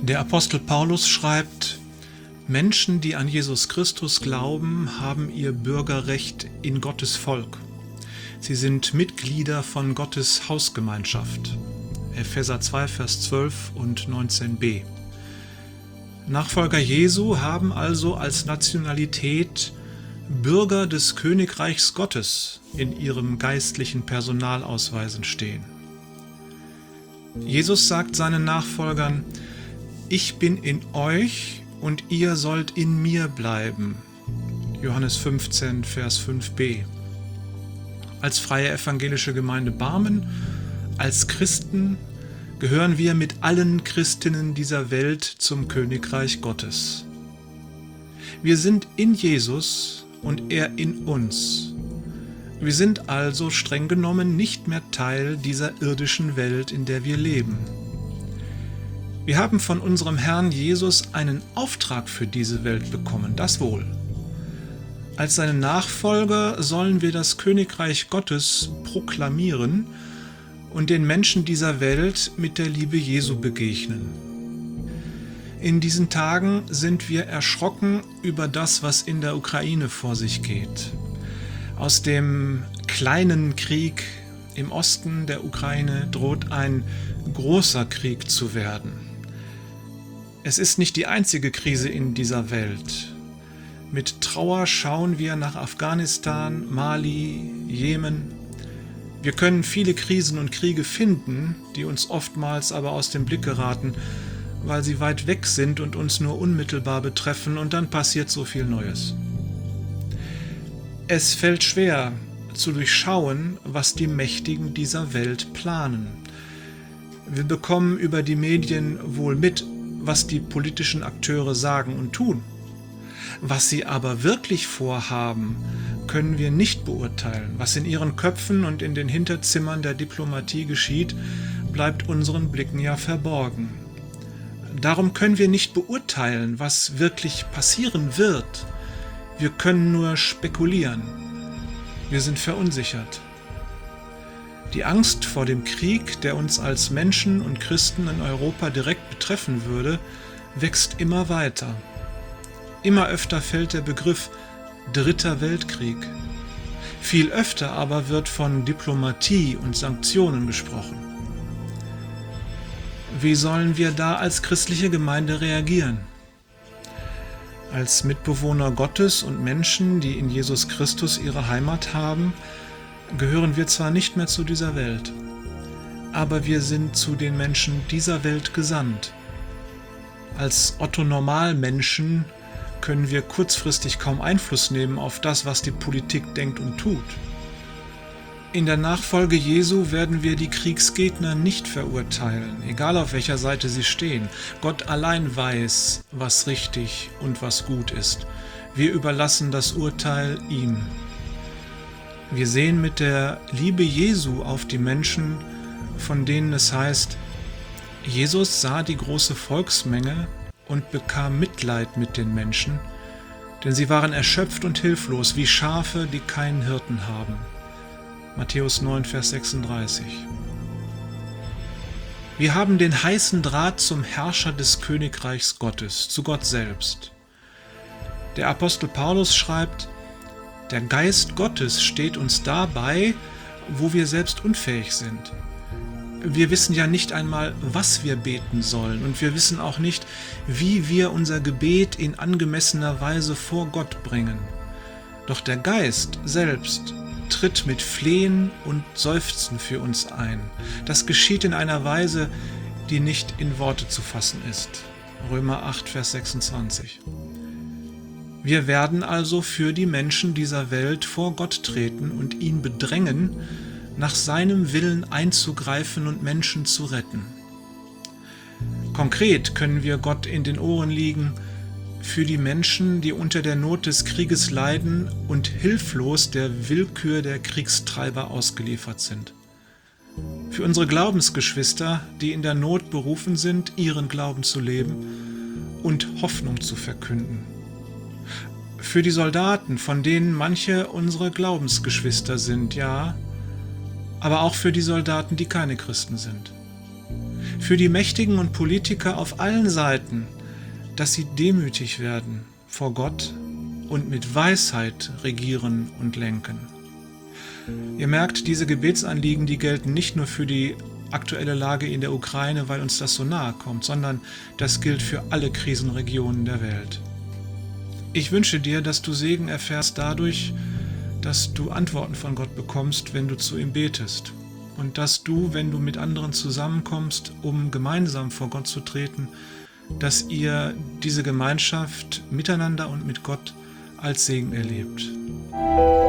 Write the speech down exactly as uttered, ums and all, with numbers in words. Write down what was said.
Der Apostel Paulus schreibt: Menschen, die an Jesus Christus glauben, haben ihr Bürgerrecht in Gottes Volk. Sie sind Mitglieder von Gottes Hausgemeinschaft. Epheser zwei, Vers zwölf und neunzehn b. Nachfolger Jesu haben also als Nationalität Bürger des Königreichs Gottes in ihrem geistlichen Personalausweisen stehen. Jesus sagt seinen Nachfolgern: Ich bin in euch und ihr sollt in mir bleiben. Johannes fünfzehn, Vers fünf b. Als Freie Evangelische Gemeinde Barmen, als Christen, gehören wir mit allen Christinnen dieser Welt zum Königreich Gottes. Wir sind in Jesus und er in uns. Wir sind also streng genommen nicht mehr Teil dieser irdischen Welt, in der wir leben. Wir haben von unserem Herrn Jesus einen Auftrag für diese Welt bekommen, das wohl. Als seine Nachfolger sollen wir das Königreich Gottes proklamieren und den Menschen dieser Welt mit der Liebe Jesu begegnen. In diesen Tagen sind wir erschrocken über das, was in der Ukraine vor sich geht. Aus dem kleinen Krieg im Osten der Ukraine droht ein großer Krieg zu werden. Es ist nicht die einzige Krise in dieser Welt. Mit Trauer schauen wir nach Afghanistan, Mali, Jemen. Wir können viele Krisen und Kriege finden, die uns oftmals aber aus dem Blick geraten, weil sie weit weg sind und uns nur unmittelbar betreffen, und dann passiert so viel Neues. Es fällt schwer zu durchschauen, was die Mächtigen dieser Welt planen. Wir bekommen über die Medien wohl mit, was die politischen Akteure sagen und tun. Was sie aber wirklich vorhaben, können wir nicht beurteilen. Was in ihren Köpfen und in den Hinterzimmern der Diplomatie geschieht, bleibt unseren Blicken ja verborgen. Darum können wir nicht beurteilen, was wirklich passieren wird. Wir können nur spekulieren. Wir sind verunsichert. Die Angst vor dem Krieg, der uns als Menschen und Christen in Europa direkt betreffen würde, wächst immer weiter. Immer öfter fällt der Begriff Dritter Weltkrieg. Viel öfter aber wird von Diplomatie und Sanktionen gesprochen. Wie sollen wir da als christliche Gemeinde reagieren? Als Mitbewohner Gottes und Menschen, die in Jesus Christus ihre Heimat haben, gehören wir zwar nicht mehr zu dieser Welt, aber wir sind zu den Menschen dieser Welt gesandt. Als Otto-Normalmenschen können wir kurzfristig kaum Einfluss nehmen auf das, was die Politik denkt und tut. In der Nachfolge Jesu werden wir die Kriegsgegner nicht verurteilen, egal auf welcher Seite sie stehen. Gott allein weiß, was richtig und was gut ist. Wir überlassen das Urteil ihm. Wir sehen mit der Liebe Jesu auf die Menschen, von denen es heißt: Jesus sah die große Volksmenge und bekam Mitleid mit den Menschen, denn sie waren erschöpft und hilflos, wie Schafe, die keinen Hirten haben. Matthäus neun, Vers sechsunddreißig. Wir haben den heißen Draht zum Herrscher des Königreichs Gottes, zu Gott selbst. Der Apostel Paulus schreibt: Der Geist Gottes steht uns dabei, wo wir selbst unfähig sind. Wir wissen ja nicht einmal, was wir beten sollen, und wir wissen auch nicht, wie wir unser Gebet in angemessener Weise vor Gott bringen. Doch der Geist selbst tritt mit Flehen und Seufzen für uns ein. Das geschieht in einer Weise, die nicht in Worte zu fassen ist. Römer acht, Vers sechsundzwanzig. Wir werden also für die Menschen dieser Welt vor Gott treten und ihn bedrängen, nach seinem Willen einzugreifen und Menschen zu retten. Konkret können wir Gott in den Ohren liegen für die Menschen, die unter der Not des Krieges leiden und hilflos der Willkür der Kriegstreiber ausgeliefert sind. Für unsere Glaubensgeschwister, die in der Not berufen sind, ihren Glauben zu leben und Hoffnung zu verkünden. Für die Soldaten, von denen manche unsere Glaubensgeschwister sind, ja, aber auch für die Soldaten, die keine Christen sind. für die Mächtigen und Politiker auf allen Seiten, dass sie demütig werden vor Gott und mit Weisheit regieren und lenken. Ihr merkt, diese Gebetsanliegen, die gelten nicht nur für die aktuelle Lage in der Ukraine, weil uns das so nahe kommt, sondern das gilt für alle Krisenregionen der Welt. Ich wünsche dir, dass du Segen erfährst dadurch, dass du Antworten von Gott bekommst, wenn du zu ihm betest. Und dass du, wenn du mit anderen zusammenkommst, um gemeinsam vor Gott zu treten, dass ihr diese Gemeinschaft miteinander und mit Gott als Segen erlebt.